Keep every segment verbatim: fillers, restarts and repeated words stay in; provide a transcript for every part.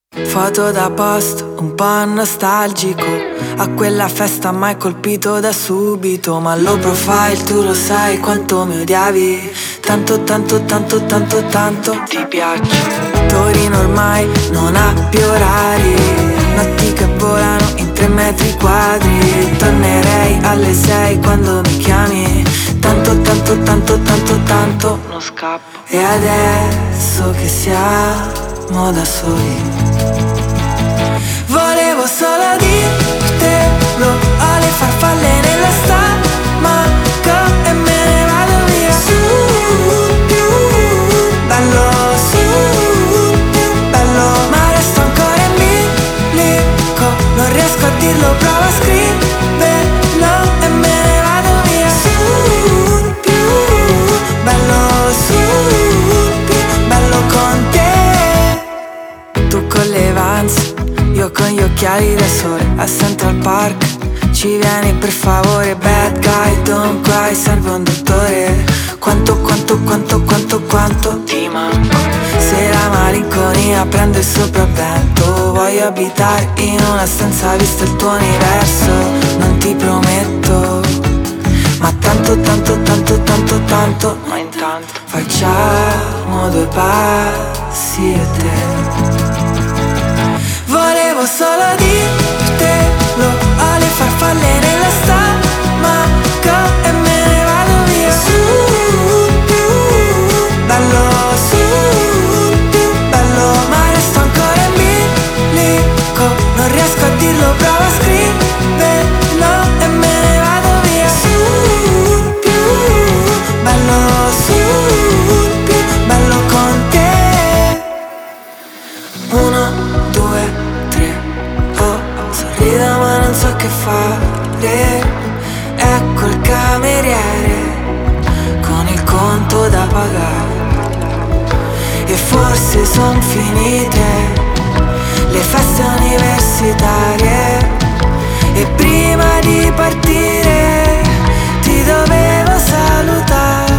Foto da post, un po' nostalgico. A quella festa mai colpito da subito. Ma low profile, tu lo sai quanto mi odiavi. Tanto, tanto, tanto, tanto, tanto ti piaccio. Torino ormai non ha più orari. Notti che volano in tre metri quadri. Tornerei alle sei quando mi chiami. Tanto, tanto, tanto, tanto, tanto non scappo. E adesso che siamo da soli, volevo solo dirtelo. Ho le farfalle nella stomacco e me ne vado via. Su, più bello, su, più bello. Ma resto ancora in bilico, non riesco a dirlo, provo a scriverlo e me ne vado via. Su, più bello, su, più bello con te. Tu con le Vans, io con gli occhiali da sole. A Central Park ci vieni per favore. Bad guy, don't cry, serve un dottore. Quanto, quanto, quanto, quanto, quanto ti manco. Se la malinconia prende il sopravvento, voglio abitare in una stanza visto il tuo universo. Non ti prometto, ma tanto, tanto, tanto, tanto, tanto. Ma intanto facciamo due passi e te. Volevo solo dirtelo. Ho le farfalle nella stomacco e me ne vado via. Su, più bello, su, più bello. Ma resto ancora in bilico, non riesco a dirlo, provo a scriverlo e me ne vado via. Su, più bello, su, più bello con te. Uno, due, sorrido ma non so che fare. Ecco il cameriere con il conto da pagare. E forse son finite le feste universitarie. E prima di partire ti dovevo salutare.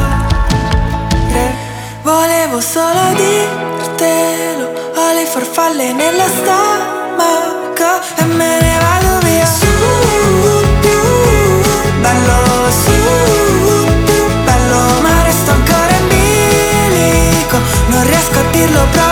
Volevo solo dirtelo. Ho le farfalle nella stomacco e me ne vado via. Su, più bello, su, più bello. Ma resto ancora in bilico, non riesco a dirlo proprio.